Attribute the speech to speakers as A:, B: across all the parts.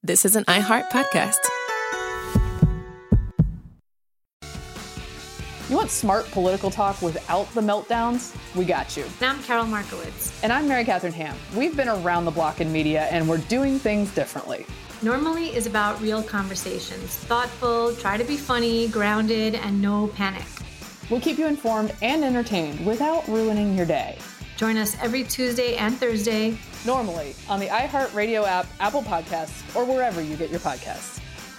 A: This is an iHeart podcast.
B: You want smart political talk without the meltdowns? We got you.
C: And I'm Carol Markowitz.
B: And I'm Mary Catherine Ham. We've been around the block in media, and we're doing things differently.
C: Normally is about real conversations. Thoughtful, try to be funny, grounded, and no panic.
B: We'll keep you informed and entertained without ruining your day.
C: Join us every Tuesday and Thursday.
B: Normally on the iHeartRadio app, Apple Podcasts, or wherever you get your podcasts.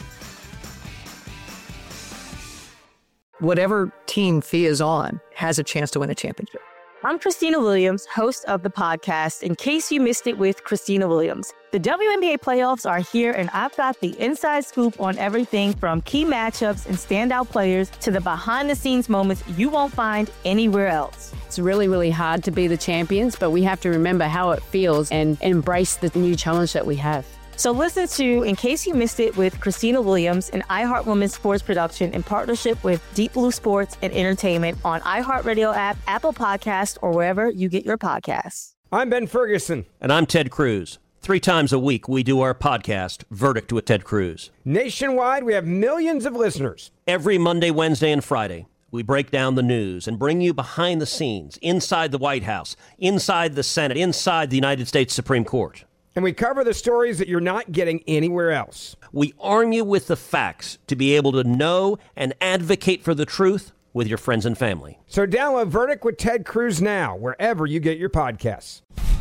D: Whatever team Fia is on has a chance to win a championship.
E: I'm Christina Williams, host of the podcast, In Case You Missed It with Christina Williams. The WNBA playoffs are here, and I've got the inside scoop on everything from key matchups and standout players to the behind-the-scenes moments you won't find anywhere else.
F: It's really, really hard to be the champions, but we have to remember how it feels and embrace the new challenge that we have.
E: So listen to In Case You Missed It with Christina Williams, an iHeart Women's Sports production in partnership with Deep Blue Sports and Entertainment on iHeartRadio app, Apple Podcasts, or wherever you get your podcasts.
G: I'm Ben Ferguson.
H: And I'm Ted Cruz. 3 times a week, we do our podcast, Verdict with Ted Cruz.
G: Nationwide, we have millions of listeners.
H: Every Monday, Wednesday, and Friday, we break down the news and bring you behind the scenes, inside the White House, inside the Senate, inside the United States Supreme Court.
G: And we cover the stories that you're not getting anywhere else.
H: We arm you with the facts to be able to know and advocate for the truth with your friends and family.
G: So download Verdict with Ted Cruz now, wherever you get your podcasts.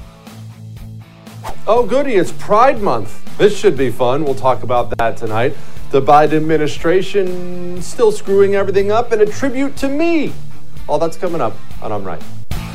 I: Oh, goody, it's Pride Month. This should be fun. We'll talk about that tonight. The Biden administration still screwing everything up, and a tribute to me. All that's coming up on I'm Right.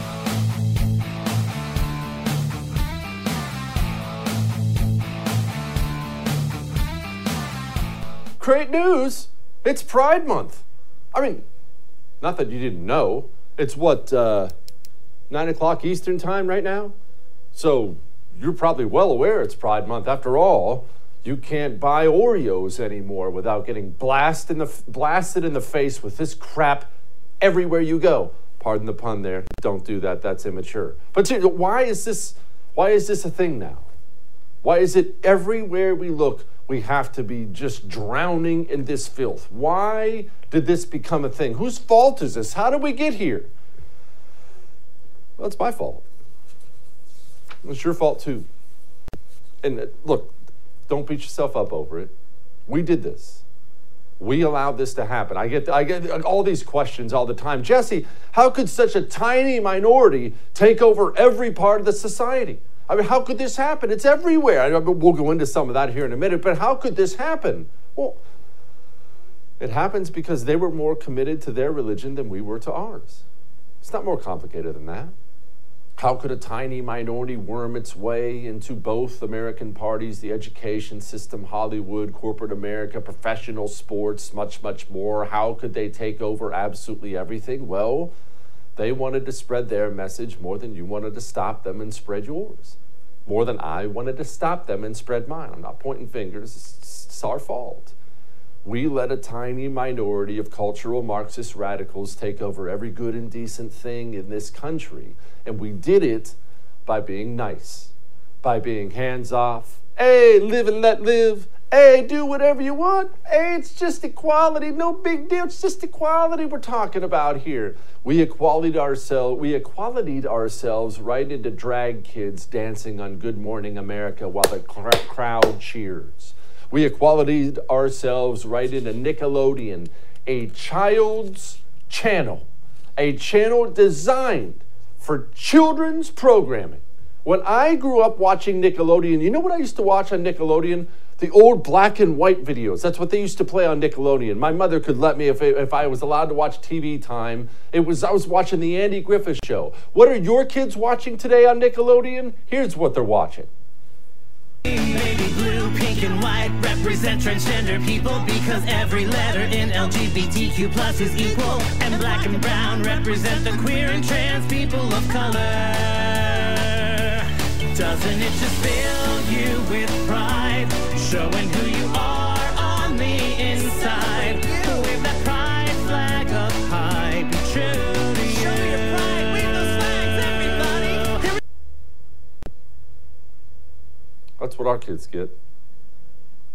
I: Great news. It's Pride Month. I mean, not that you didn't know. It's 9 o'clock Eastern time right now? So you're probably well aware it's Pride Month. After all, you can't buy Oreos anymore without getting blasted in the face with this crap everywhere you go. Pardon the pun there. Don't do that. That's immature. But seriously, why is this a thing now? Why is it everywhere we look, we have to be just drowning in this filth? Why did this become a thing? Whose fault is this? How did we get here? Well, it's my fault. It's your fault too. And look, don't beat yourself up over it. We did this. We allowed this to happen. I get all these questions all the time. Jesse, how could such a tiny minority take over every part of the society? I mean, how could this happen? It's everywhere. We'll go into some of that here in a minute, but how could this happen? Well, it happens because they were more committed to their religion than we were to ours. It's not more complicated than that. How could a tiny minority worm its way into both American parties, the education system, Hollywood, corporate America, professional sports, much, much more? How could they take over absolutely everything? Well, they wanted to spread their message more than you wanted to stop them and spread yours. More than I wanted to stop them and spread mine. I'm not pointing fingers. It's our fault. We let a tiny minority of cultural Marxist radicals take over every good and decent thing in this country. And we did it by being nice, by being hands off. Hey, live and let live. Hey, do whatever you want. Hey, it's just equality. No big deal. It's just equality we're talking about here. We equality'd ourselves right into drag kids dancing on Good Morning America while the crowd cheers. We equality'd ourselves right into Nickelodeon, a child's channel, a channel designed for children's programming. When I grew up watching Nickelodeon, you know what I used to watch on Nickelodeon? The old black and white videos. That's what they used to play on Nickelodeon. My mother could let me, if I was allowed to watch TV time, I was watching the Andy Griffith Show. What are your kids watching today on Nickelodeon? Here's what they're watching.
J: Baby blue, pink and white represent transgender people because every letter in LGBTQ plus is equal. And black and brown represent the queer and trans people of color. Doesn't it just fill you with pride, showing who you are on the inside? Wave that pride flag up high, be true to you. Show your pride, wave those flags, everybody.
I: That's what our kids get.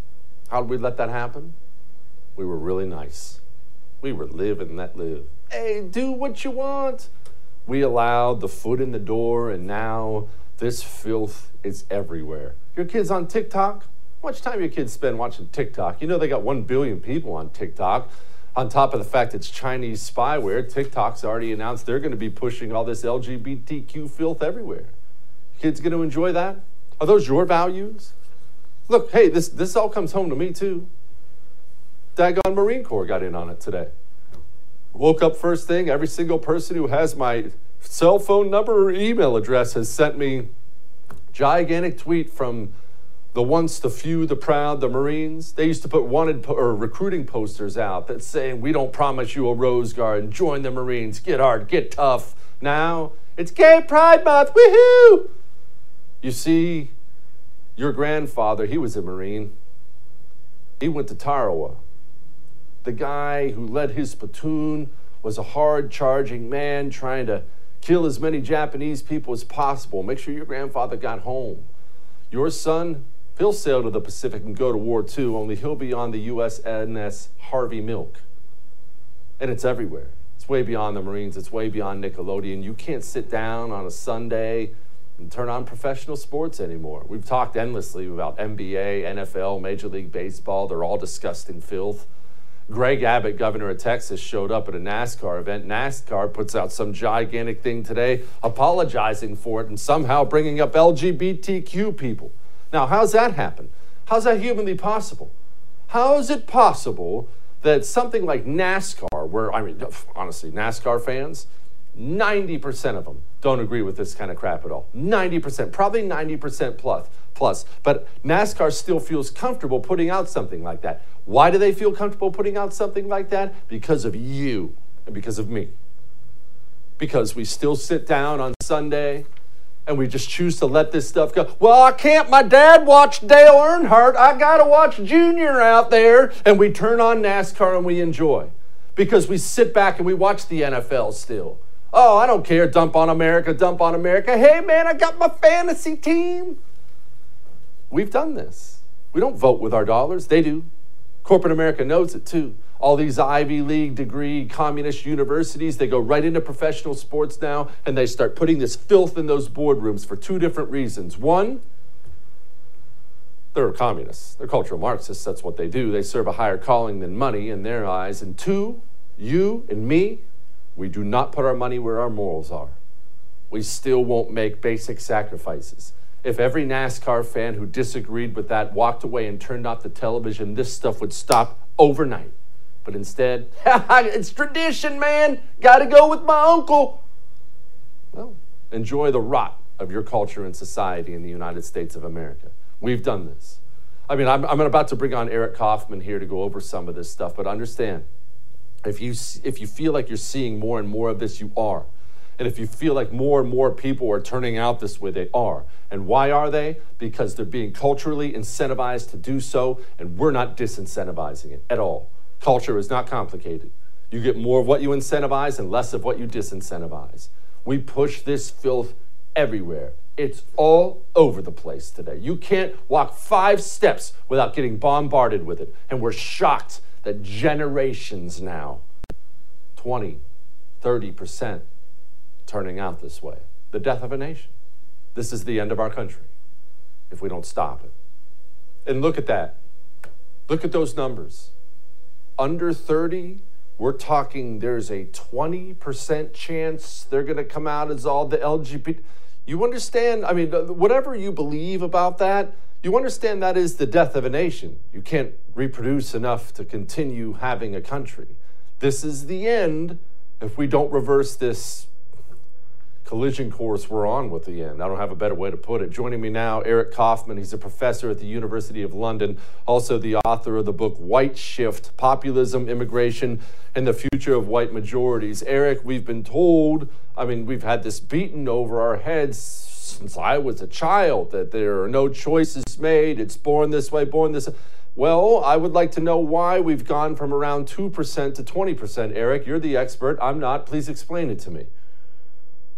I: How did we let that happen? We were really nice. We were live and let live. Hey, do what you want. We allowed the foot in the door, and now this filth is everywhere. Your kids on TikTok? How much time your kids spend watching TikTok? You know they got 1 billion people on TikTok. On top of the fact it's Chinese spyware, TikTok's already announced they're going to be pushing all this LGBTQ filth everywhere. Kids going to enjoy that? Are those your values? Look, hey, this all comes home to me too. Daggone Marine Corps got in on it today. Woke up first thing, every single person who has my cell phone number or email address has sent me gigantic tweet from the once, the few, the proud, the Marines. They used to put recruiting posters out that saying, we don't promise you a Rose Garden, join the Marines, get hard, get tough. Now, it's Gay Pride Month, woohoo! You see, your grandfather, he was a Marine. He went to Tarawa. The guy who led his platoon was a hard-charging man trying to kill as many Japanese people as possible. Make sure your grandfather got home. Your son, he'll sail to the Pacific and go to war too, only he'll be on the USNS Harvey Milk. And it's everywhere. It's way beyond the Marines. It's way beyond Nickelodeon. You can't sit down on a Sunday and turn on professional sports anymore. We've talked endlessly about NBA, NFL, Major League Baseball. They're all disgusting filth. Greg Abbott, governor of Texas, showed up at a NASCAR event. NASCAR puts out some gigantic thing today, apologizing for it and somehow bringing up LGBTQ people. Now, how's that happen? How's that humanly possible? How is it possible that something like NASCAR, where, I mean, honestly, NASCAR fans, 90% of them don't agree with this kind of crap at all. 90%, probably 90% plus. But NASCAR still feels comfortable putting out something like that. Why do they feel comfortable putting out something like that? Because of you and because of me. Because we still sit down on Sunday and we just choose to let this stuff go. Well, I can't. My dad watched Dale Earnhardt. I got to watch Junior out there. And we turn on NASCAR and we enjoy. Because we sit back and we watch the NFL still. Oh, I don't care. Dump on America, dump on America. Hey, man, I got my fantasy team. We've done this. We don't vote with our dollars. They do. Corporate America knows it too. All these Ivy League degree communist universities, they go right into professional sports now and they start putting this filth in those boardrooms for two different reasons. One, they're communists. They're cultural Marxists. That's what they do. They serve a higher calling than money in their eyes. And two, you and me, we do not put our money where our morals are. We still won't make basic sacrifices. If every NASCAR fan who disagreed with that walked away and turned off the television, this stuff would stop overnight. But instead, it's tradition, man. Got to go with my uncle. Well, enjoy the rot of your culture and society in the United States of America. We've done this. I mean, I'm about to bring on Eric Kaufman here to go over some of this stuff, but understand, if you feel like you're seeing more and more of this, you are. And if you feel like more and more people are turning out this way, they are. And why are they? Because they're being culturally incentivized to do so, and we're not disincentivizing it at all. Culture is not complicated. You get more of what you incentivize and less of what you disincentivize. We push this filth everywhere. It's all over the place today. You can't walk 5 steps without getting bombarded with it. And we're shocked that generations now, 20, 30%, turning out this way. The death of a nation. This is the end of our country if we don't stop it. And look at that. Look at those numbers. Under 30, we're talking there's a 20% chance they're going to come out as all the LGBT. You understand? I mean, whatever you believe about that, you understand that is the death of a nation. You can't reproduce enough to continue having a country. This is the end if we don't reverse this collision course we're on with the end. I don't have a better way to put it. Joining me now, Eric Kaufman. He's a professor at the University of London, also the author of the book White Shift, Populism, Immigration, and the Future of White Majorities. Eric, we've been told, I mean, we've had this beaten over our heads since I was a child, that there are no choices made. It's born this way, born this way. Well, I would like to know why we've gone from around 2% to 20%. Eric, you're the expert. I'm not. Please explain it to me.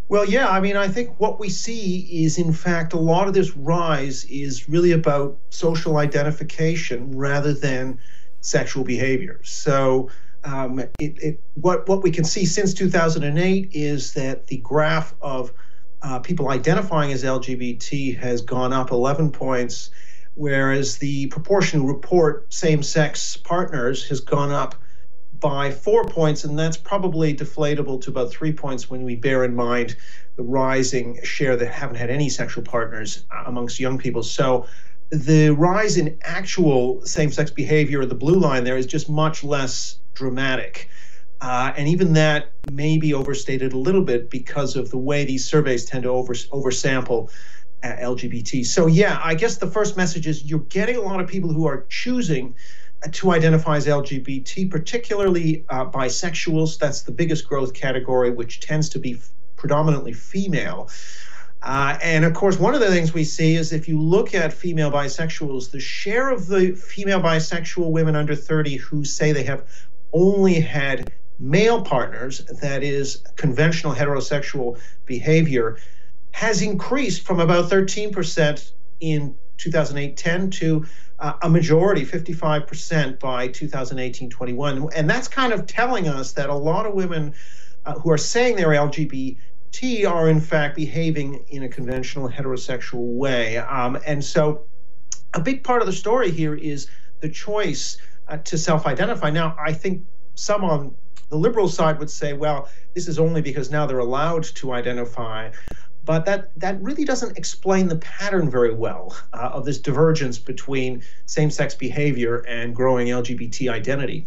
A: Well, yeah, I mean, I think what we see is, in fact, a lot of this rise is really about social identification rather than sexual behavior. So what we can see since 2008 is that the graph of people identifying as LGBT has gone up 11 points, whereas the proportion who report same-sex partners has gone up by 4 points, and that's probably deflatable to about 3 points when we bear in mind the rising share that haven't had any sexual partners amongst young people. So the rise in actual same-sex behavior, the blue line there, is just much less dramatic. And even that may be overstated a little bit because of the way these surveys tend to oversample LGBT. So yeah, I guess the first message is you're getting a lot of people who are choosing to identify as LGBT, particularly bisexuals. That's the biggest growth category, which tends to be predominantly female. And of course, one of the things we see is if you look at female bisexuals, the share of the female bisexual women under 30 who say they have only had male partners, that is conventional heterosexual behavior, has increased from about 13% in 2008-10 to a majority, 55% by 2018-21. And that's kind of telling us that a lot of women who are saying they're LGBT are in fact behaving in a conventional heterosexual way. And so a big part of the story here is the choice to self-identify. Now, I think some on the liberal side would say, well, this is only because now they're allowed to identify. But that really doesn't explain the pattern very well of this divergence between same-sex behavior and growing LGBT identity.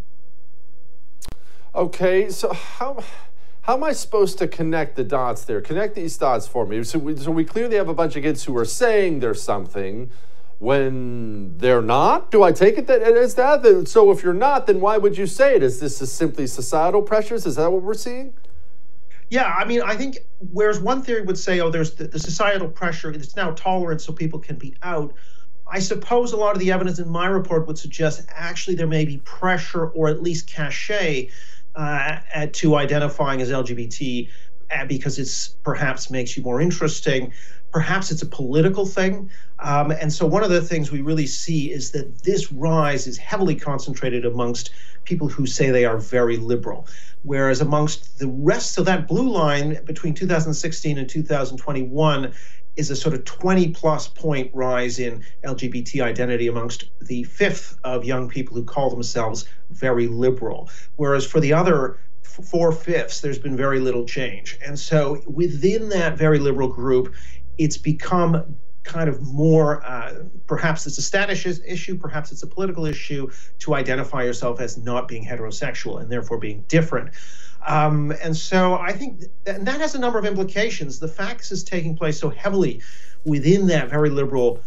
I: Okay, so how am I supposed to connect the dots there? Connect these dots for me. So we clearly have a bunch of kids who are saying there's something when they're not? Do I take it that it is that? So if you're not, then why would you say it? Is this simply societal pressures? Is that what we're seeing?
A: Yeah, I mean, I think whereas one theory would say, oh, there's the societal pressure, it's now tolerant so people can be out. I suppose a lot of the evidence in my report would suggest actually there may be pressure or at least cachet to identifying as LGBT because it's perhaps makes you more interesting. Perhaps it's a political thing. And so one of the things we really see is that this rise is heavily concentrated amongst people who say they are very liberal. Whereas amongst the rest of that blue line between 2016 and 2021 is a sort of 20-plus point rise in LGBT identity amongst the fifth of young people who call themselves very liberal. Whereas for the other 4/5, there's been very little change. And so within that very liberal group, it's become kind of more, perhaps it's a status issue, perhaps it's a political issue to identify yourself as not being heterosexual and therefore being different. And so I think that has a number of implications. The fact this is taking place so heavily within that very liberal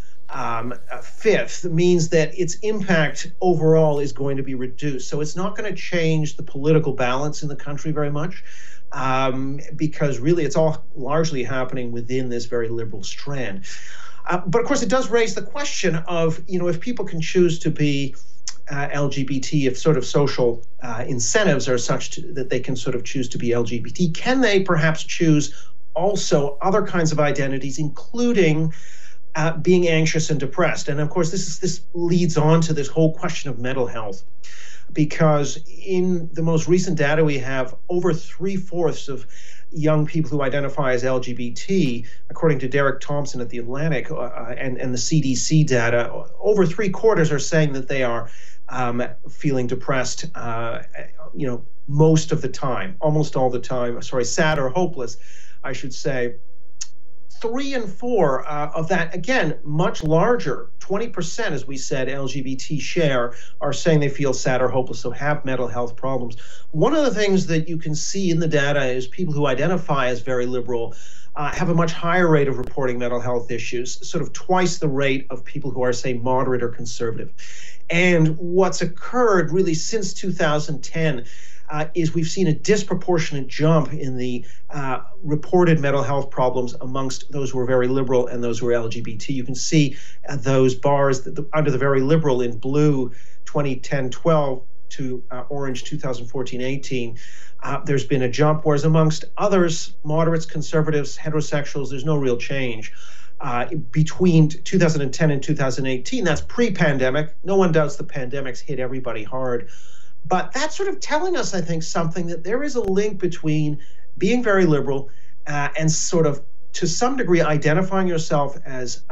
A: fifth means that its impact overall is going to be reduced. So it's not going to change the political balance in the country very much. Because really it's all largely happening within this very liberal strand. But of course it does raise the question of, if people can choose to be LGBT, if sort of social incentives are such that they can sort of choose to be LGBT, can they perhaps choose also other kinds of identities, including being anxious and depressed? And of course this leads on to this whole question of mental health. Because in the most recent data we have, over 3/4 of young people who identify as LGBT, according to Derek Thompson at The Atlantic and the CDC data, over 3/4 are saying that they are feeling depressed, most of the time, almost all the time, sad or hopeless, I should say. 3 and 4 of that, again, much larger, 20%, as we said, LGBT share, are saying they feel sad or hopeless, so have mental health problems. One of the things that you can see in the data is people who identify as very liberal have a much higher rate of reporting mental health issues, sort of twice the rate of people who are, say, moderate or conservative. And what's occurred really since 2010 is we've seen a disproportionate jump in the reported mental health problems amongst those who are very liberal and those who are LGBT. You can see those bars under the very liberal in blue, 2010-12 to Orange 2014-18, there's been a jump, whereas amongst others, moderates, conservatives, heterosexuals, there's no real change. Between 2010 and 2018, that's pre-pandemic. No one doubts the pandemic's hit everybody hard. But that's sort of telling us, I think, something that there is a link between being very liberal and sort of, to some degree, identifying yourself as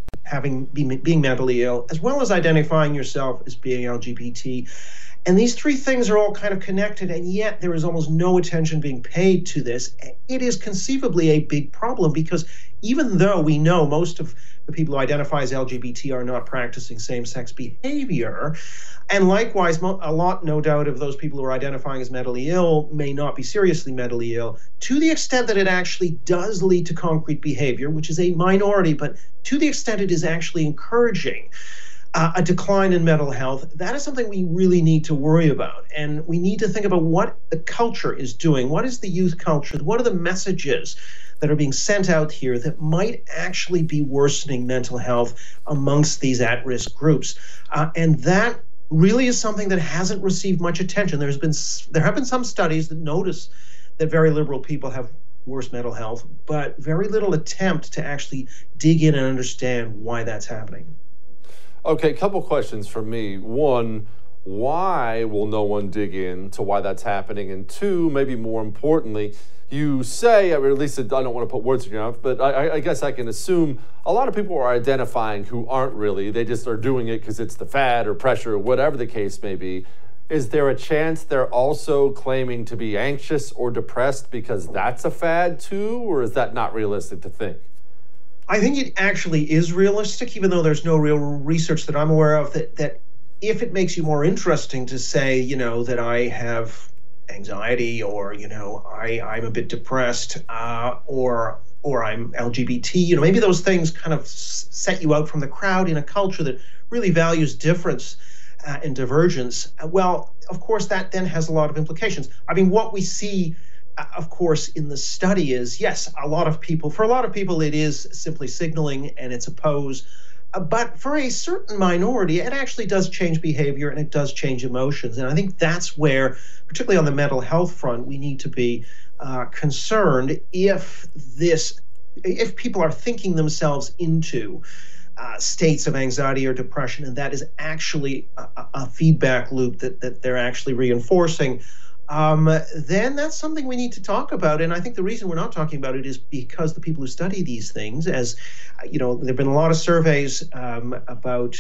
A: being mentally ill, as well as identifying yourself as being LGBT. And these three things are all kind of connected, and yet there is almost no attention being paid to this. It is conceivably a big problem, because even though we know most of the people who identify as LGBT are not practicing same-sex behavior, and likewise, a lot, no doubt, of those people who are identifying as mentally ill may not be seriously mentally ill, to the extent that it actually does lead to concrete behavior, which is a minority, but to the extent it is actually encouraging a decline in mental health, that is something we really need to worry about. And we need to think about what the culture is doing. What is the youth culture? What are the messages that are being sent out here that might actually be worsening mental health amongst these at-risk groups? And that really is something that hasn't received much attention. There have been some studies that notice that very liberal people have worse mental health, but very little attempt to actually dig in and understand why that's happening.
I: Okay, a couple questions from me. One, why will no one dig in to why that's happening? And two, maybe more importantly, you say, or at least I don't want to put words in your mouth, but I guess I can assume a lot of people are identifying who aren't really. They just are doing it because it's the fad or pressure or whatever the case may be. Is there a chance they're also claiming to be anxious or depressed because that's a fad too, or is that not realistic to think?
A: I think it actually is realistic, even though there's no real research that I'm aware of, that if it makes you more interesting to say, that I have anxiety, or, I'm a bit depressed, or I'm LGBT, maybe those things kind of set you out from the crowd in a culture that really values difference and divergence. Well, of course, that then has a lot of implications. I mean, what we see, of course, in the study is, yes, for a lot of people, it is simply signaling and it's a pose. But for a certain minority, it actually does change behavior and it does change emotions. And I think that's where, particularly on the mental health front, we need to be concerned if people are thinking themselves into states of anxiety or depression, and that is actually a feedback loop that they're actually reinforcing. Then that's something we need to talk about. And I think the reason we're not talking about it is because the people who study these things, as there have been a lot of surveys about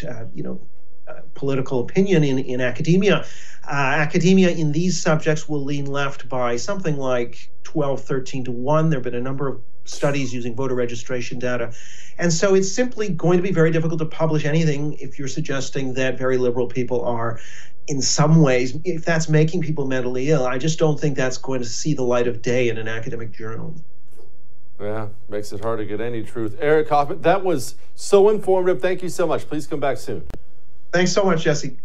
A: political opinion in academia. Academia in these subjects will lean left by something like 12-13 to 1. There have been a number of studies using voter registration data. And so it's simply going to be very difficult to publish anything if you're suggesting that very liberal people are, in some ways, if that's making people mentally ill. I just don't think that's going to see the light of day in an academic journal.
I: Yeah, makes it hard to get any truth. Eric Hoffman, that was so informative. Thank you so much. Please come back soon.
A: Thanks so much, Jesse.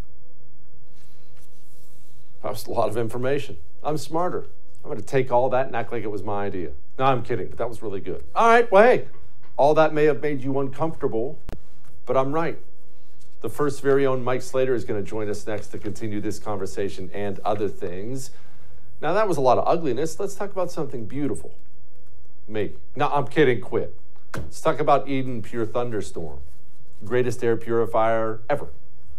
I: That was a lot of information. I'm smarter. I'm going to take all that and act like it was my idea. No, I'm kidding, but that was really good. All right, well, hey, all that may have made you uncomfortable, but I'm right. The first very own Mike Slater is going to join us next to continue this conversation and other things. Now, that was a lot of ugliness. Let's talk about something beautiful. Me. No, I'm kidding, quit. Let's talk about Eden Pure Thunderstorm. Greatest air purifier ever.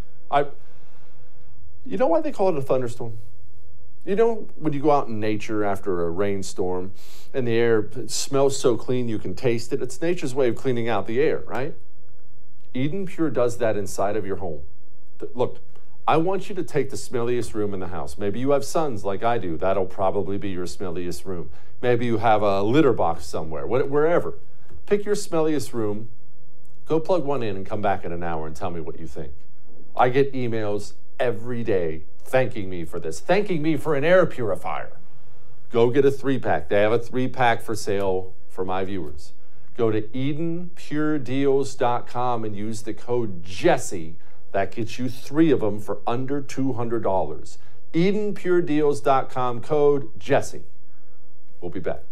I: You know why they call it a thunderstorm? You know, when you go out in nature after a rainstorm and the air smells so clean you can taste it, it's nature's way of cleaning out the air, right? Eden Pure does that inside of your home. Look, I want you to take the smelliest room in the house. Maybe you have sons like I do. That'll probably be your smelliest room. Maybe you have a litter box somewhere, wherever. Pick your smelliest room, go plug one in and come back in an hour and tell me what you think. I get emails every day thanking me for this, thanking me for an air purifier. Go get a 3-pack. They have a 3-pack for sale for my viewers. Go to EdenPureDeals.com and use the code Jesse. That gets you 3 of them for under $200. EdenPureDeals.com, code Jesse. We'll be back.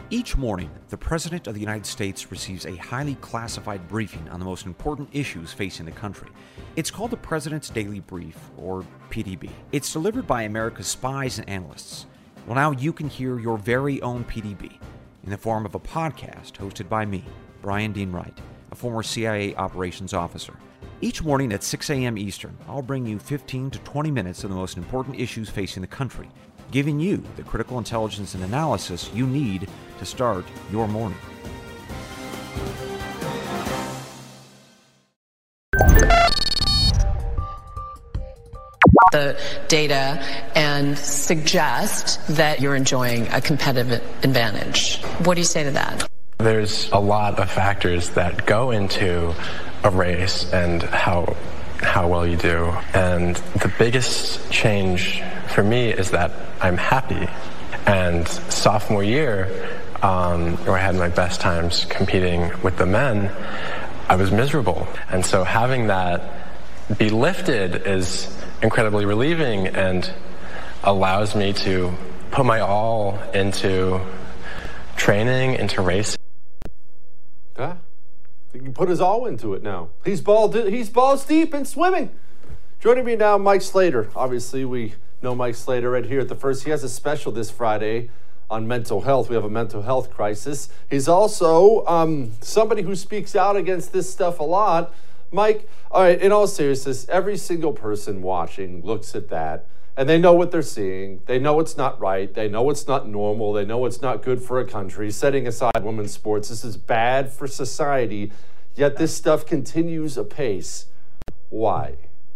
K: Each morning, the President of the United States receives a highly classified briefing on the most important issues facing the country. It's called the President's Daily Brief, or PDB. It's delivered by America's spies and analysts. Well, now you can hear your very own PDB in the form of a podcast hosted by me, Brian Dean Wright, a former CIA operations officer. Each morning at 6 a.m. Eastern, I'll bring you 15 to 20 minutes of the most important issues facing the country, giving you the critical intelligence and analysis you need to start your morning.
D: The data and suggest that you're enjoying a competitive advantage. What do you say to that?
L: There's a lot of factors that go into a race and how well you do. And the biggest change for me is that I'm happy. And sophomore year, where I had my best times competing with the men, I was miserable. And so having that be lifted is incredibly relieving and allows me to put my all into training, into racing.
I: Huh? He can put his all into it now. He's balls deep in swimming. Joining me now, Mike Slater. Obviously, we know Mike Slater right here at The First. He has a special this Friday on mental health. We have a mental health crisis. He's also somebody who speaks out against this stuff a lot. Mike, all right, in all seriousness, every single person watching looks at that, and they know what they're seeing. They know it's not right. They know it's not normal. They know it's not good for a country. Setting aside women's sports, this is bad for society, yet this stuff continues apace. Why?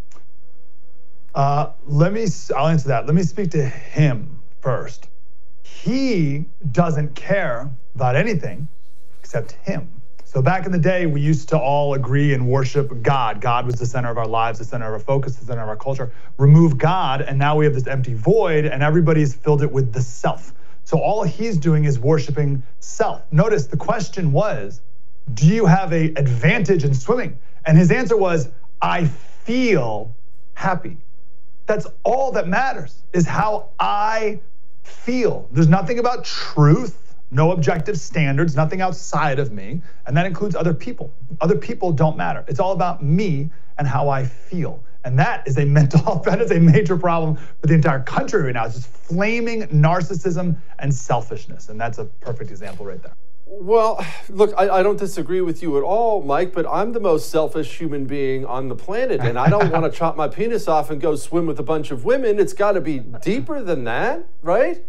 M: I'll answer that. Let me speak to him first. He doesn't care about anything except him. So back in the day, we used to all agree and worship God. God was the center of our lives, the center of our focus, the center of our culture. Remove God, and now we have this empty void, and everybody's filled it with the self. So all he's doing is worshiping self. Notice the question was, do you have an advantage in swimming? And his answer was, I feel happy. That's all that matters, is how I feel. There's nothing about truth. No objective standards, nothing outside of me, and that includes other people. Other people don't matter. It's all about me and how I feel. And that is a mental health, that is a major problem for the entire country right now. It's just flaming narcissism and selfishness, and that's a perfect example right there.
I: Well, look, I don't disagree with you at all, Mike, but I'm the most selfish human being on the planet, and I don't want to chop my penis off and go swim with a bunch of women. It's got to be deeper than that, right?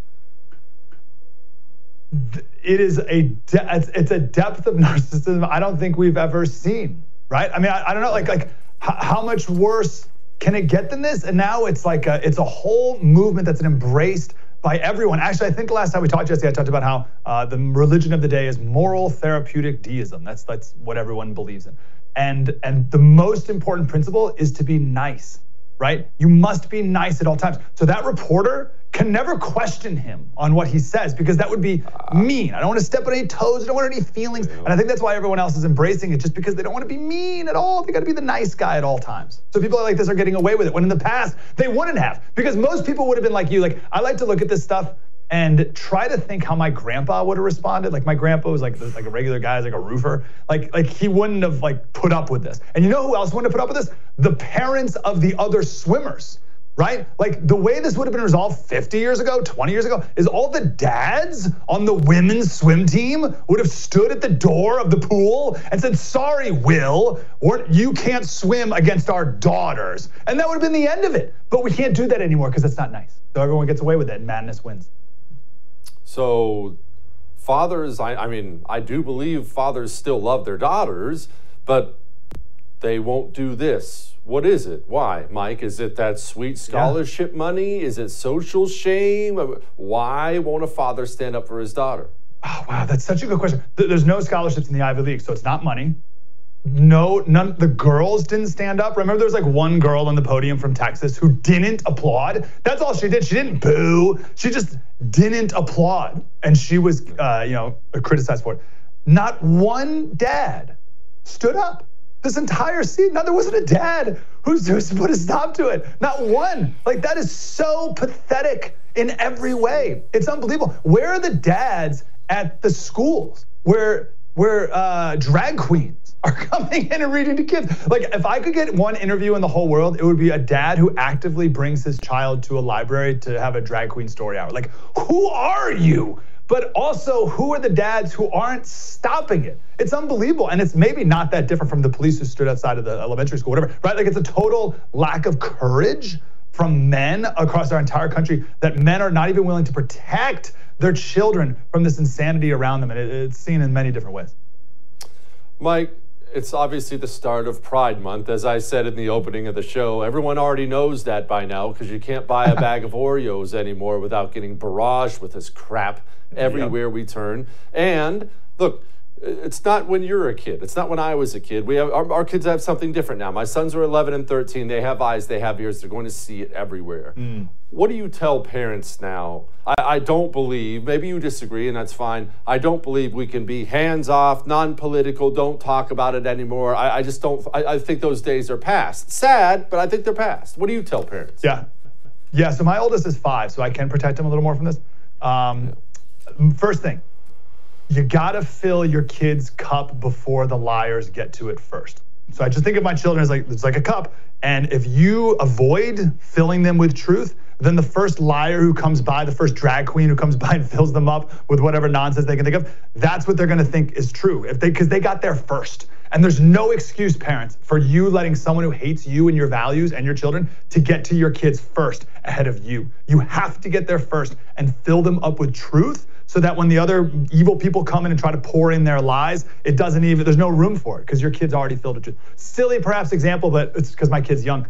M: It's a depth of narcissism I don't think we've ever seen, right? I mean, I don't know, like how much worse can it get than this? And now it's like it's a whole movement that's embraced by everyone. Actually, I think the last time we talked, Jesse, I talked about how the religion of the day is moral therapeutic deism. That's what everyone believes in. And the most important principle is to be nice, right? You must be nice at all times. So that reporter can never question him on what he says, because that would be mean. I don't want to step on any toes. I don't want any feelings. And I think that's why everyone else is embracing it, just because they don't want to be mean at all. They got to be the nice guy at all times. So people like this are getting away with it, when in the past they wouldn't have, because most people would have been like you. Like, I like to look at this stuff and try to think how my grandpa would have responded. Like, my grandpa was like a regular guy, like a roofer. Like he wouldn't have put up with this. And you know who else wouldn't have put up with this? The parents of the other swimmers, right? Like, the way this would have been resolved 50 years ago, 20 years ago, is all the dads on the women's swim team would have stood at the door of the pool and said, sorry, Will, you can't swim against our daughters. And that would have been the end of it. But we can't do that anymore because that's not nice. So everyone gets away with it and madness wins.
I: So fathers, I mean, I do believe fathers still love their daughters, but they won't do this. What is it? Why, Mike? Is it that sweet scholarship money? Is it social shame? Why won't a father stand up for his daughter?
M: Oh, wow, that's such a good question. There's no scholarships in the Ivy League, so it's not money. No, none. The girls didn't stand up. Remember, there was like one girl on the podium from Texas who didn't applaud. That's all she did. She didn't boo. She just didn't applaud, and she was, criticized for it. Not one dad stood up. This entire season, now there wasn't a dad who's put a stop to it. Not one. Like, that is so pathetic in every way. It's unbelievable. Where are the dads at the schools where drag queens are coming in and reading to kids. Like, if I could get one interview in the whole world, it would be a dad who actively brings his child to a library to have a drag queen story hour. Like, who are you? But also, who are the dads who aren't stopping it? It's unbelievable. And it's maybe not that different from the police who stood outside of the elementary school, whatever, right? Like, it's a total lack of courage from men across our entire country, that men are not even willing to protect their children from this insanity around them. And it's seen in many different ways.
I: Mike, it's obviously the start of Pride Month. As I said in the opening of the show, everyone already knows that by now, because you can't buy a bag of Oreos anymore without getting barraged with this crap everywhere we turn. And look, it's not when you're a kid. It's not when I was a kid. We have our kids have something different now. My sons are 11 and 13. They have eyes, they have ears. They're going to see it everywhere. What do you tell parents now? I don't believe, maybe you disagree and that's fine. I don't believe we can be hands off, non-political, don't talk about it anymore. I just don't, I think those days are past. Sad, but I think they're past. What do you tell parents?
M: Yeah, so my oldest is 5, so I can protect him a little more from this. First thing, you gotta fill your kid's cup before the liars get to it first. So I just think of my children as like, it's like a cup. And if you avoid filling them with truth, then the first liar who comes by, the first drag queen who comes by and fills them up with whatever nonsense they can think of, that's what they're gonna think is true, because they got there first. And there's no excuse, parents, for you letting someone who hates you and your values and your children to get to your kids first ahead of you. You have to get there first and fill them up with truth, so that when the other evil people come in and try to pour in their lies, it doesn't even, there's no room for it because your kid's already filled with truth. Silly perhaps example, but it's because my kid's young.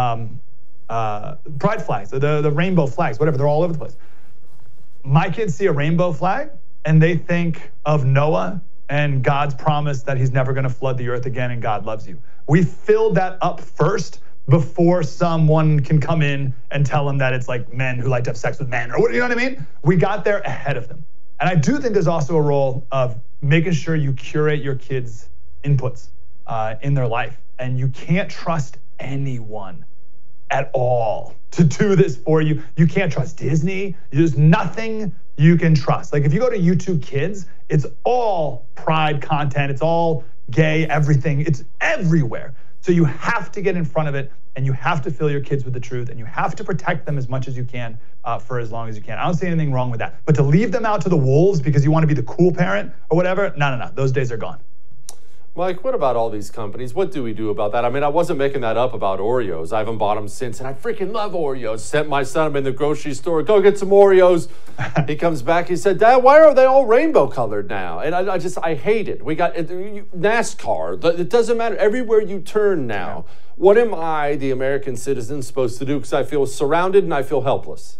M: Pride flags, the rainbow flags, whatever, they're all over the place. My kids see a rainbow flag and they think of Noah and God's promise that he's never gonna flood the earth again and God loves you. We filled that up first before someone can come in and tell them that it's like men who like to have sex with men, or what, you know what I mean? We got there ahead of them. And I do think there's also a role of making sure you curate your kids' inputs in their life. And you can't trust anyone at all to do this for you. You can't trust Disney. There's nothing you can trust. Like if you go to YouTube Kids, it's all pride content. It's all gay, everything. It's everywhere. So you have to get in front of it, and you have to fill your kids with the truth, and you have to protect them as much as you can for as long as you can. I don't see anything wrong with that. But to leave them out to the wolves because you want to be the cool parent or whatever, no. Those days are gone.
I: Mike, what about all these companies? What do we do about that? I mean, I wasn't making that up about Oreos. I haven't bought them since, and I freaking love Oreos. Sent my son, I'm in the grocery store, go get some Oreos. He comes back, he said, Dad, why are they all rainbow colored now? And I hate it. We got NASCAR, it doesn't matter, everywhere you turn now. What am I, the American citizen, supposed to do? Because I feel surrounded and I feel helpless.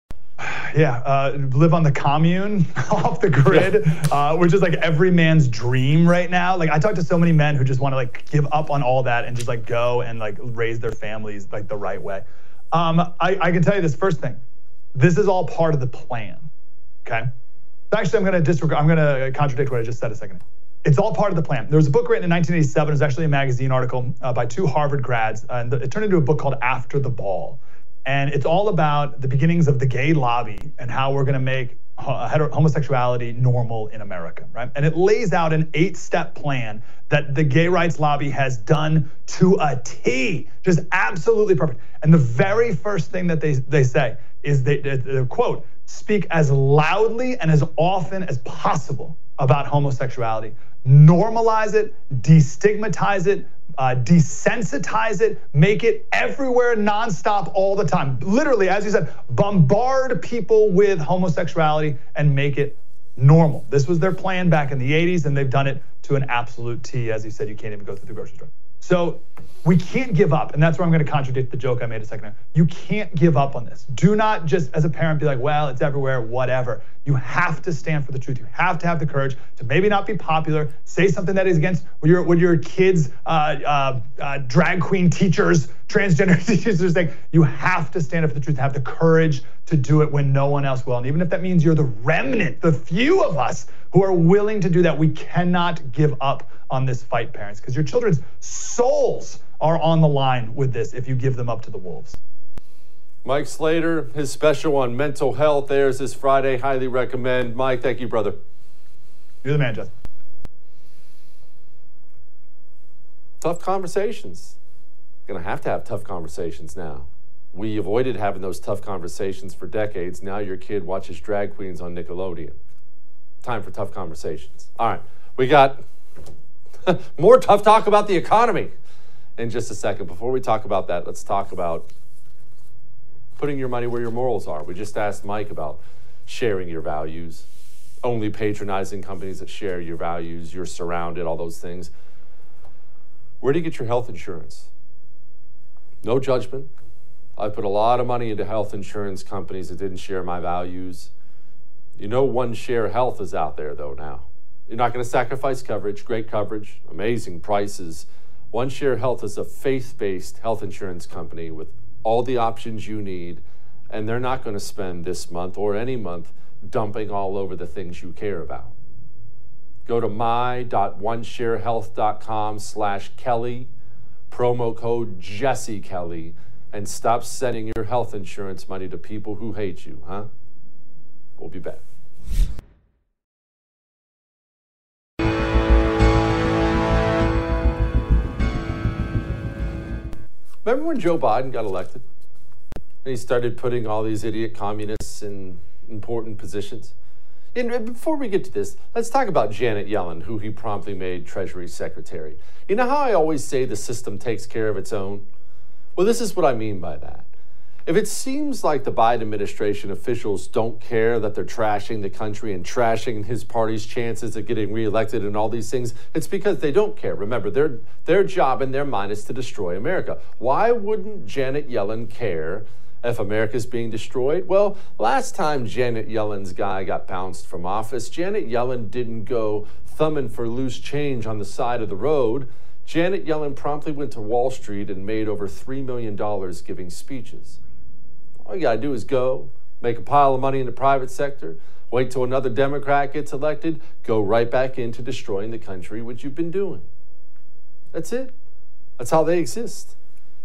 M: Live on the commune, off the grid, which is like every man's dream right now. Like I talk to so many men who just want to like give up on all that and just like go and like raise their families like the right way. I can tell you this first thing. This is all part of the plan, okay? Actually, I'm gonna contradict what I just said a second ago. It's all part of the plan. There was a book written in 1987. It was actually a magazine article by 2 Harvard grads, and it turned into a book called After the Ball. And it's all about the beginnings of the gay lobby and how we're gonna make homosexuality normal in America, right? And it lays out an 8-step plan that the gay rights lobby has done to a T, just absolutely perfect. And the very first thing that they say is they quote, speak as loudly and as often as possible about homosexuality. Normalize it, destigmatize it, desensitize it, make it everywhere nonstop all the time. Literally, as you said, bombard people with homosexuality and make it normal. This was their plan back in the 80s, and they've done it to an absolute T. As you said, you can't even go through the grocery store. So we can't give up, and that's where I'm gonna contradict the joke I made a second ago. You can't give up on this. Do not just, as a parent, be like, well, it's everywhere, whatever. You have to stand for the truth. You have to have the courage to maybe not be popular, say something that is against what your kids, drag queen teachers, transgender teachers are saying. You have to stand up for the truth, have the courage to do it when no one else will. And even if that means you're the remnant, the few of us who are willing to do that, we cannot give up on this fight, parents, because your children's souls are on the line with this if you give them up to the wolves.
I: Mike Slater, his special on mental health airs this Friday. Highly recommend. Mike, thank you, brother.
M: You're the man, Justin.
I: Tough conversations. Going to have tough conversations now. We avoided having those tough conversations for decades. Now your kid watches drag queens on Nickelodeon. Time for tough conversations. All right, we got more tough talk about the economy in just a second. Before we talk about that, let's talk about putting your money where your morals are. We just asked Mike about sharing your values, only patronizing companies that share your values, you're surrounded, all those things. Where do you get your health insurance? No judgment. I put a lot of money into health insurance companies that didn't share my values. You know, One Share Health is out there, though, now. You're not going to sacrifice coverage, great coverage, amazing prices. One Share Health is a faith-based health insurance company with all the options you need, and they're not going to spend this month or any month dumping all over the things you care about. Go to my.onesharehealth.com/Kelly, promo code Jesse Kelly, and stop sending your health insurance money to people who hate you, huh? We'll be back. Remember when Joe Biden got elected? And he started putting all these idiot communists in important positions? And before we get to this, let's talk about Janet Yellen, who he promptly made Treasury Secretary. You know how I always say the system takes care of its own? Well, this is what I mean by that. If it seems like the Biden administration officials don't care that they're trashing the country and trashing his party's chances of getting reelected and all these things, it's because they don't care. Remember, their job in their mind is to destroy America. Why wouldn't Janet Yellen care if America's being destroyed? Well, last time Janet Yellen's guy got bounced from office, Janet Yellen didn't go thumbing for loose change on the side of the road. Janet Yellen promptly went to Wall Street and made over $3 million giving speeches. All you gotta do is go, make a pile of money in the private sector, wait till another Democrat gets elected, go right back into destroying the country, which you've been doing. That's it. That's how they exist.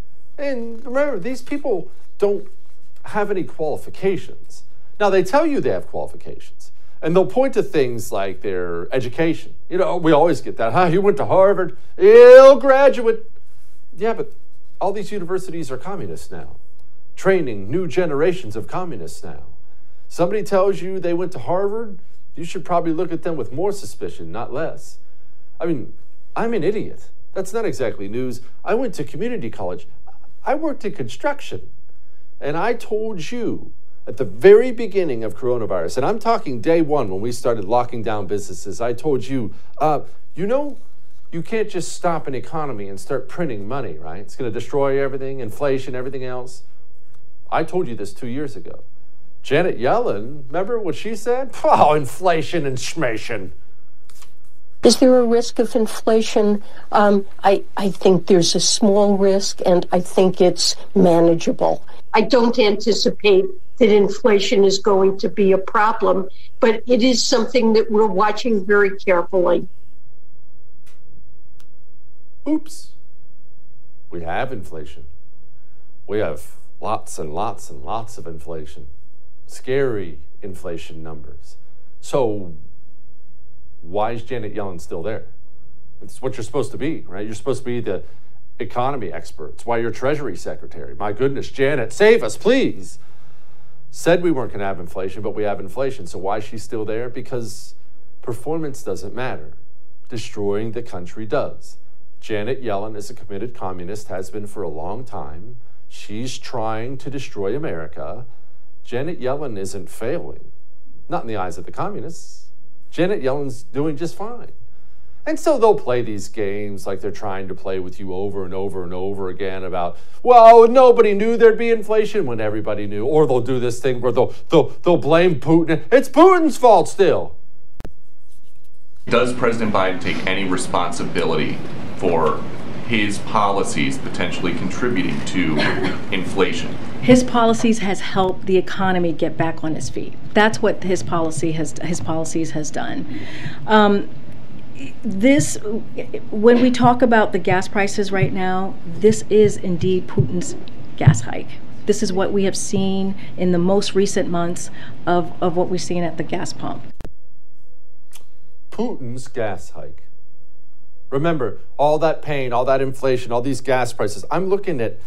I: And remember, these people don't have any qualifications. Now, they tell you they have qualifications, and they'll point to things like their education. You know, we always get that, he went to Harvard, ill graduate. Yeah, but all these universities are communists now, training new generations of communists now. Somebody tells you they went to Harvard, you should probably look at them with more suspicion, not less. I mean, I'm an idiot. That's not exactly news. I went to community college. I worked in construction. And I told you at the very beginning of coronavirus, and I'm talking day one when we started locking down businesses, I told you, you can't just stop an economy and start printing money, right? It's going to destroy everything, inflation, everything else. I told you this 2 years ago. Janet Yellen, remember what she said? Oh, inflation and schmation.
N: Is there a risk of inflation? I think there's a small risk, and I think it's manageable. I don't anticipate that inflation is going to be a problem, but it is something that we're watching very carefully.
I: Oops. We have inflation. We have lots and lots and lots of inflation. Scary inflation numbers. So why is Janet Yellen still there? It's what you're supposed to be, right? You're supposed to be the economy expert. It's why you're Treasury Secretary. My goodness, Janet, save us, please. Said we weren't going to have inflation, but we have inflation. So why is she still there? Because performance doesn't matter. Destroying the country does. Janet Yellen is a committed communist, has been for a long time. She's trying to destroy America. Janet Yellen isn't failing. Not in the eyes of the communists. Janet Yellen's doing just fine. And so they'll play these games like they're trying to play with you over and over and over again about, well, nobody knew there'd be inflation when everybody knew. Or they'll do this thing where they'll blame Putin. It's Putin's fault still.
O: Does President Biden take any responsibility for his policies potentially contributing to inflation?
P: His policies has helped the economy get back on its feet. That's what his policies has done. When we talk about the gas prices right now, this is indeed Putin's gas hike. This is what we have seen in the most recent months of what we've seen at the gas pump.
I: Putin's gas hike. Remember, all that pain, all that inflation, all these gas prices. I'm looking at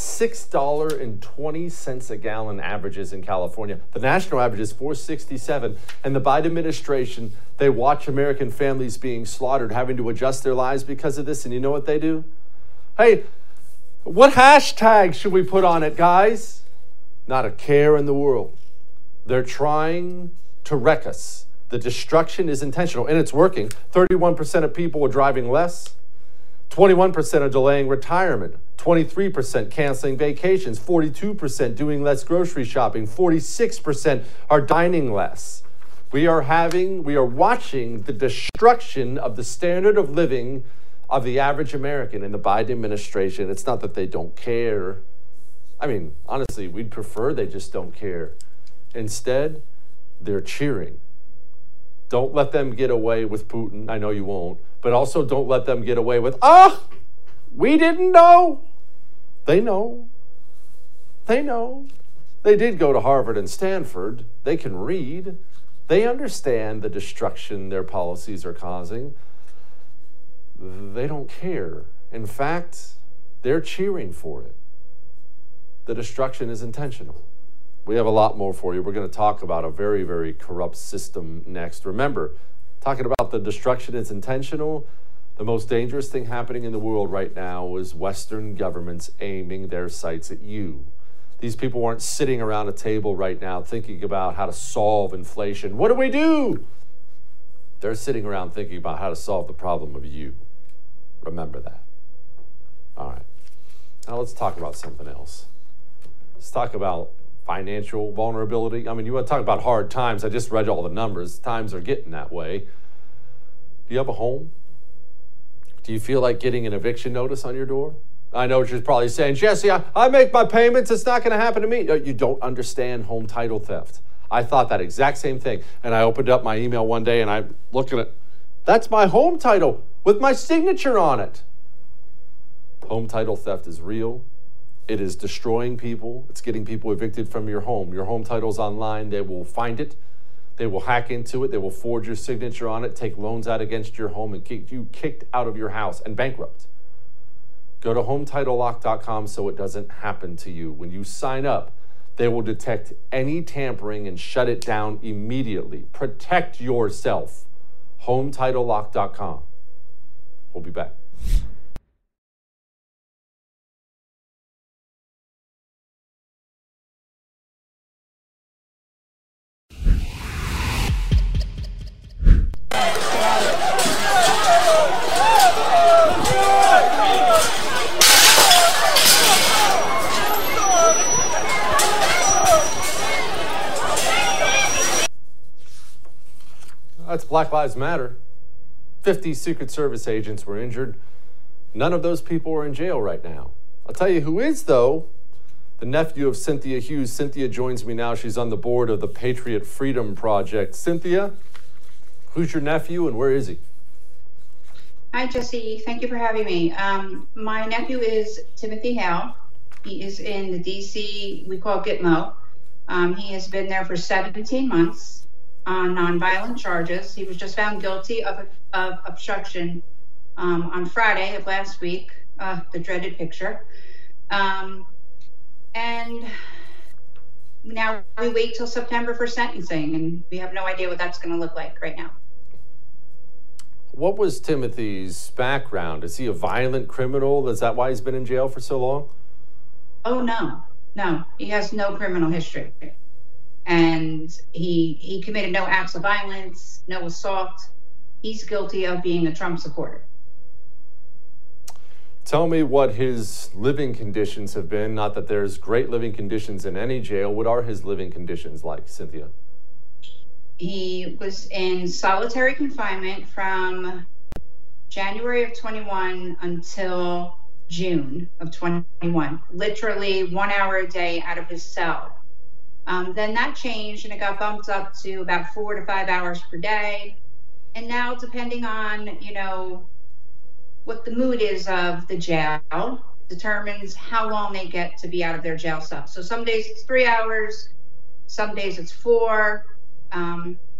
I: $6.20 a gallon averages in California. The national average is $4.67. And the Biden administration, they watch American families being slaughtered, having to adjust their lives because of this. And you know what they do? Hey, what hashtag should we put on it, guys? Not a care in the world. They're trying to wreck us. The destruction is intentional, and it's working. 31% of people are driving less. 21% are delaying retirement. 23% canceling vacations. 42% doing less grocery shopping. 46% are dining less. We are watching the destruction of the standard of living of the average American in the Biden administration. It's not that they don't care. I mean, honestly, we'd prefer they just don't care. Instead, they're cheering. Don't let them get away with Putin. I know you won't. But also don't let them get away with, we didn't know. They know. They know. They did go to Harvard and Stanford. They can read. They understand the destruction their policies are causing. They don't care. In fact, they're cheering for it. The destruction is intentional. We have a lot more for you. We're going to talk about a very, very corrupt system next. Remember, talking about the destruction is intentional. The most dangerous thing happening in the world right now is Western governments aiming their sights at you. These people aren't sitting around a table right now thinking about how to solve inflation. What do we do? They're sitting around thinking about how to solve the problem of you. Remember that. All right. Now let's talk about something else. Let's talk about financial vulnerability. I mean, you want to talk about hard times. I just read all the numbers. Times are getting that way. Do you have a home? Do you feel like getting an eviction notice on your door? I know what you're probably saying, Jesse, I make my payments. It's not going to happen to me. You don't understand home title theft. I thought that exact same thing. And I opened up my email one day and I looked at it. That's my home title with my signature on it. Home title theft is real. It is destroying people. It's getting people evicted from your home. Your home title's online. They will find it. They will hack into it. They will forge your signature on it, take loans out against your home, and get you kicked out of your house and bankrupt. Go to HometitleLock.com so it doesn't happen to you. When you sign up, they will detect any tampering and shut it down immediately. Protect yourself. HometitleLock.com. We'll be back. That's Black Lives Matter. 50 Secret Service agents were injured. None of those people are in jail right now. I'll tell you who is, though. The nephew of Cynthia Hughes. Cynthia joins me now. She's on the board of the Patriot Freedom Project. Cynthia, who's your nephew and where is he?
Q: Hi, Jesse. Thank you for having me. My nephew is Timothy Hale. He is in the D.C., we call Gitmo. He has been there for 17 months. On nonviolent charges. He was just found guilty of obstruction on Friday of last week, the dreaded picture. And now we wait till September for sentencing, and we have no idea what that's going to look like right now.
I: What was Timothy's background? Is he a violent criminal? Is that why he's been in jail for so long?
Q: Oh, no. He has no criminal history. And he committed no acts of violence, no assault. He's guilty of being a Trump supporter.
I: Tell me what his living conditions have been. Not that there's great living conditions in any jail. What are his living conditions like, Cynthia?
Q: He was in solitary confinement from January of 21 until June of 21. Literally 1 hour a day out of his cell. Then that changed and it got bumped up to about 4 to 5 hours per day. And now, depending on, what the mood is of the jail, determines how long they get to be out of their jail cell. So some days it's 3 hours, some days it's 4.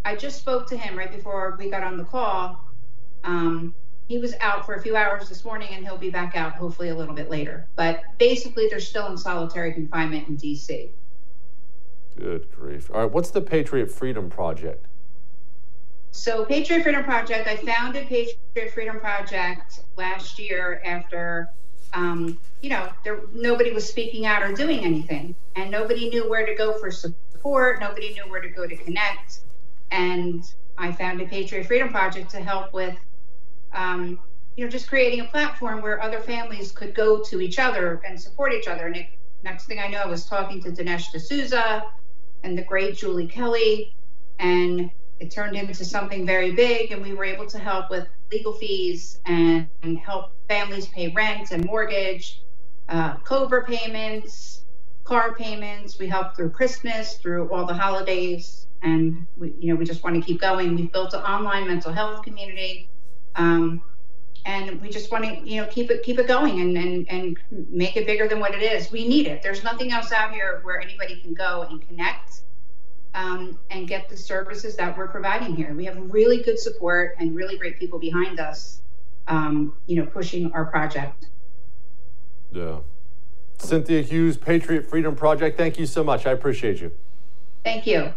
Q: I just spoke to him right before we got on the call. He was out for a few hours this morning, and he'll be back out hopefully a little bit later. But basically, they're still in solitary confinement in D.C.
I: Good grief. All right, what's the Patriot Freedom Project?
Q: So Patriot Freedom Project, I founded Patriot Freedom Project last year after, nobody was speaking out or doing anything. And nobody knew where to go for support. Nobody knew where to go to connect. And I founded Patriot Freedom Project to help with, just creating a platform where other families could go to each other and support each other. And next thing I know, I was talking to Dinesh D'Souza and the great Julie Kelly, and it turned into something very big, and we were able to help with legal fees and help families pay rent and mortgage, COBRA payments, car payments. We helped through Christmas, through all the holidays, and we just want to keep going. We've built an online mental health community, and we just want to keep it going and make it bigger than what it is. We need it. There's nothing else out here where anybody can go and connect and get the services that we're providing here. We have really good support and really great people behind us, pushing our project.
I: Yeah. Cynthia Hughes, Patriot Freedom Project, thank you so much. I appreciate you.
Q: Thank you.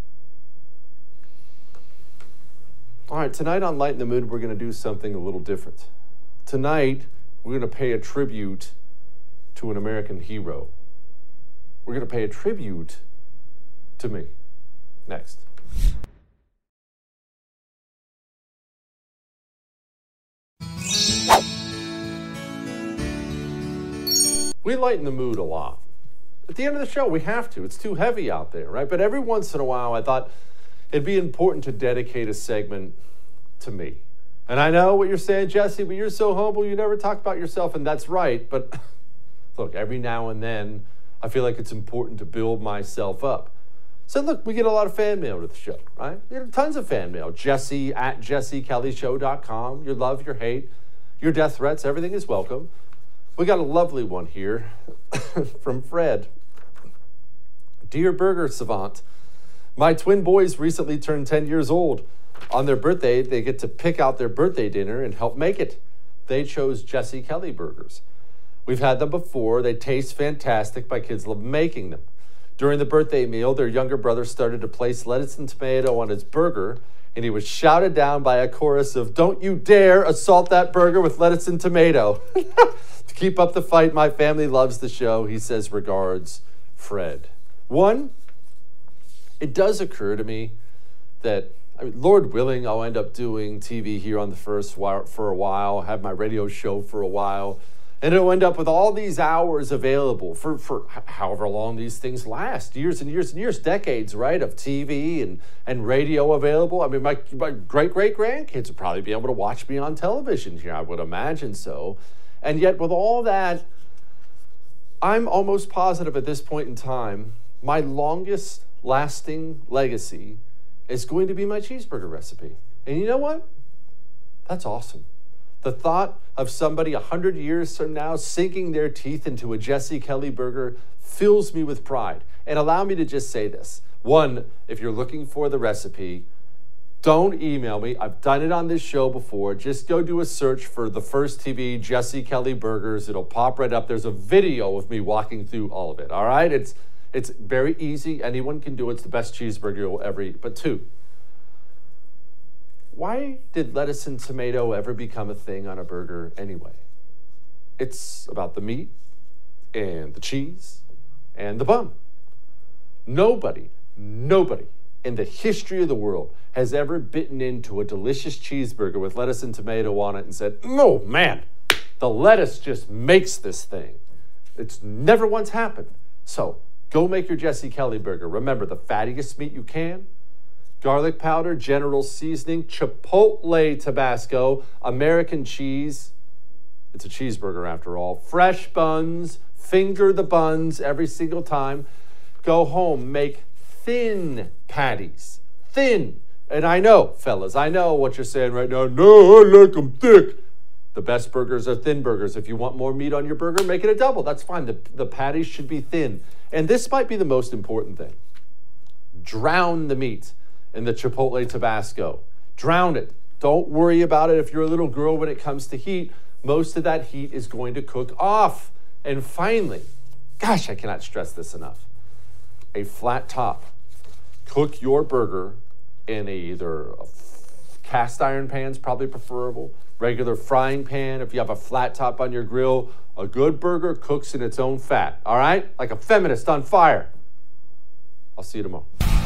I: All right, tonight on Light in the Mood, we're going to do something a little different. Tonight, we're going to pay a tribute to an American hero. We're going to pay a tribute to me. Next. We lighten the mood a lot. At the end of the show, we have to. It's too heavy out there, right? But every once in a while, I thought it'd be important to dedicate a segment to me. And I know what you're saying, Jesse, but you're so humble, you never talk about yourself, and that's right. But look, every now and then, I feel like it's important to build myself up. So look, we get a lot of fan mail to the show, right? We get tons of fan mail. Jesse at JesseKellyShow.com. Your love, your hate, your death threats, everything is welcome. We got a lovely one here from Fred. Dear Burger Savant, my twin boys recently turned 10 years old. On their birthday, they get to pick out their birthday dinner and help make it. They chose Jesse Kelly burgers. We've had them before. They taste fantastic. My kids love making them. During the birthday meal, their younger brother started to place lettuce and tomato on his burger, and he was shouted down by a chorus of, "Don't you dare assault that burger with lettuce and tomato." To keep up the fight, my family loves the show. He says, regards, Fred. One, it does occur to me that, Lord willing, I'll end up doing TV here on the First for a while, have my radio show for a while, and it'll end up with all these hours available for however long these things last, years and years and years, decades, right, of TV and radio available. I mean, my great-great-grandkids would probably be able to watch me on television here, I would imagine so. And yet, with all that, I'm almost positive at this point in time, my longest lasting legacy is going to be my cheeseburger recipe. And you know what? That's awesome. The thought of somebody 100 years from now sinking their teeth into a Jesse Kelly burger fills me with pride. And allow me to just say this. One, if you're looking for the recipe, don't email me. I've done it on this show before. Just go do a search for The First TV Jesse Kelly burgers. It'll pop right up. There's a video of me walking through all of it, all right? It's very easy. Anyone can do it. It's the best cheeseburger you'll ever eat. But two, why did lettuce and tomato ever become a thing on a burger anyway? It's about the meat and the cheese and the bun. Nobody in the history of the world has ever bitten into a delicious cheeseburger with lettuce and tomato on it and said, "Oh man, the lettuce just makes this thing." It's never once happened. So go make your Jesse Kelly burger. Remember, the fattiest meat you can, garlic powder, general seasoning, chipotle Tabasco, American cheese. It's a cheeseburger after all. Fresh buns, finger the buns every single time. Go home, make thin patties. Thin. And I know, fellas, I know what you're saying right now. No, I like them thick. The best burgers are thin burgers. If you want more meat on your burger, make it a double. That's fine. The patties should be thin. And this might be the most important thing. Drown the meat in the Chipotle Tabasco. Drown it. Don't worry about it if you're a little girl when it comes to heat. Most of that heat is going to cook off. And finally, gosh, I cannot stress this enough, a flat top. Cook your burger in either a cast iron pan is probably preferable, regular frying pan. If you have a flat top on your grill, a good burger cooks in its own fat, all right? Like a feminist on fire. I'll see you tomorrow.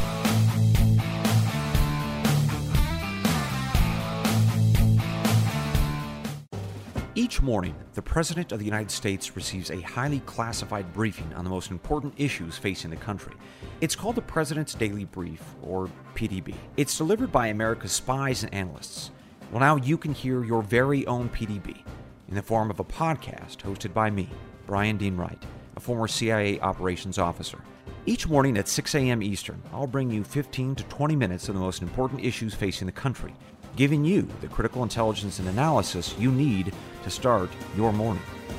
K: Each morning, the President of the United States receives a highly classified briefing on the most important issues facing the country. It's called the President's Daily Brief, or PDB. It's delivered by America's spies and analysts. Well, now you can hear your very own PDB in the form of a podcast hosted by me, Brian Dean Wright, a former CIA operations officer. Each morning at 6 a.m. Eastern, I'll bring you 15 to 20 minutes of the most important issues facing the country, giving you the critical intelligence and analysis you need to start your morning.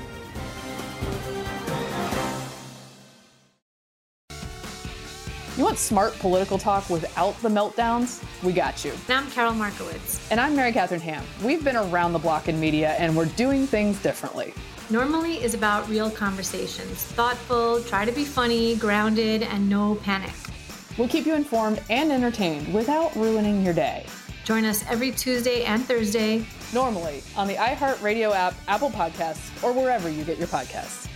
B: You want smart political talk without the meltdowns? We got you.
C: And I'm Carol Markowitz.
B: And I'm Mary Catherine Ham. We've been around the block in media, and we're doing things differently.
C: Normally is about real conversations. Thoughtful, try to be funny, grounded, and no panic.
B: We'll keep you informed and entertained without ruining your day.
C: Join us every Tuesday and Thursday.
B: Normally on the iHeartRadio app, Apple Podcasts, or wherever you get your podcasts.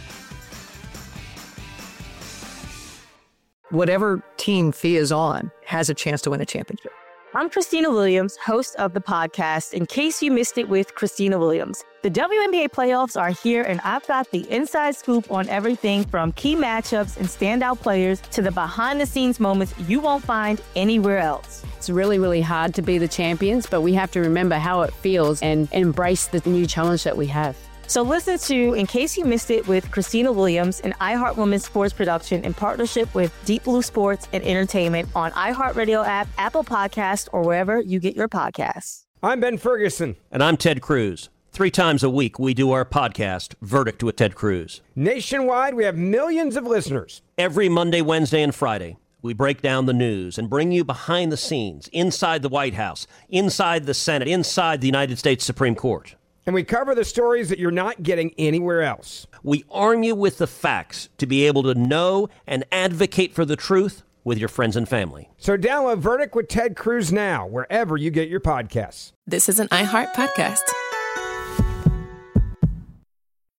R: Whatever team Fee is on has a chance to win a championship.
E: I'm Christina Williams, host of the podcast In Case You Missed It with Christina Williams. The WNBA playoffs are here, and I've got the inside scoop on everything from key matchups and standout players to the behind-the-scenes moments you won't find anywhere else.
F: It's really, really hard to be the champions, but we have to remember how it feels and embrace the new challenge that we have.
E: So listen to In Case You Missed It with Christina Williams, an iHeart Women's sports production in partnership with Deep Blue Sports and Entertainment on iHeartRadio app, Apple Podcasts, or wherever you get your podcasts.
G: I'm Ben Ferguson.
H: And I'm Ted Cruz. 3 times a week, we do our podcast, Verdict with Ted Cruz.
G: Nationwide, we have millions of listeners.
H: Every Monday, Wednesday, and Friday, we break down the news and bring you behind the scenes, inside the White House, inside the Senate, inside the United States Supreme Court.
G: And we cover the stories that you're not getting anywhere else.
H: We arm you with the facts to be able to know and advocate for the truth with your friends and family.
G: So download Verdict with Ted Cruz now, wherever you get your podcasts.
S: This is an iHeart podcast.